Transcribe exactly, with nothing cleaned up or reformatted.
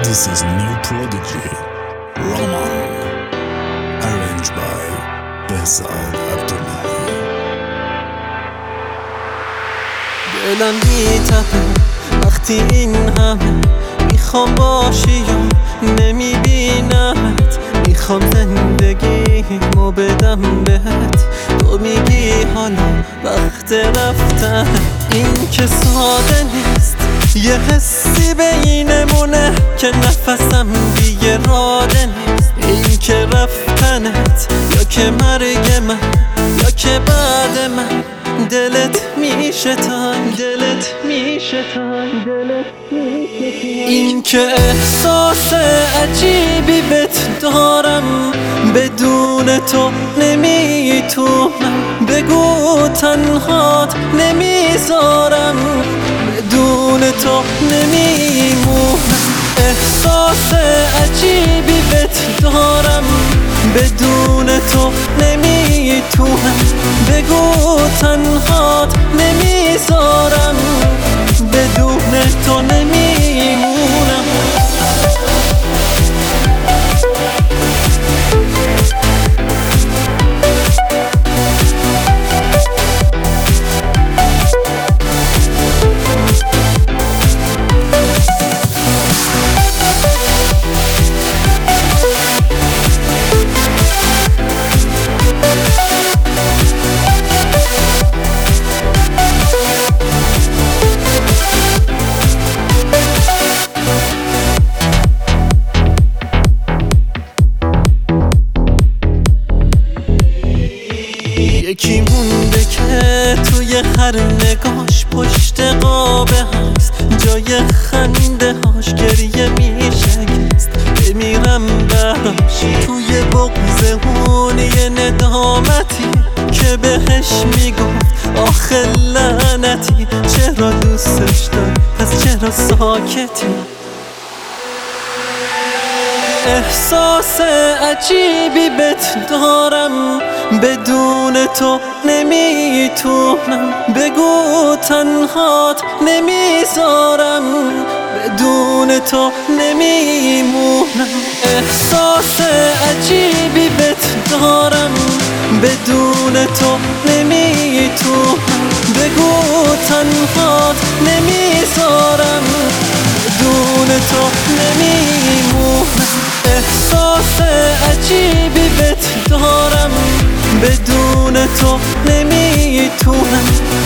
This is New Prodigy, Roman, arranged by Behzad Abdullahi. دلم میتپه وقتی این همه میخوام باشی یا نمیبینمت، میخوام زندگیمو بدم بهت، تو میگی حالا وقت رفتن. این که ساده نیست، یه حسی بینمونه که نفسم دیگه راده نیست. این که رفتنت یا که مرگ من یا که بعد من دلت میشه تنگ، دلت میشه تنگ، دلت میشه تنگ. این که احساس عجیبی بهت دارم، بدون تو نمیتونم، بگو تنهات نمیذارم، بدون تو نمیمونم. احساس عجیبی بهت دارم، بدون تو نمیتونم، بگو تنهات نمیذارم، بدون تو نمیمونم. یکی مونده که توی هر نگاش پشت قابه هست، جای خنده هاش گریه میشکست. بمیرم براش توی بغض اون یه ندامتی که بهش میگفت آخه لعنتی، چرا دوستش داری پس چرا ساکتی. احساس عجیبی بهت دارم، بدون تو نمیتونم، بگو تنهات نمیذارم، بدون تو نمیمونم. احساس عجیبی بهت دارم، بدون تو نمیتونم، بگو تنهات نمیذارم، بدون تو نمیمونم. احساس عجیبی بهت دارم، بدون تو نمیتونم،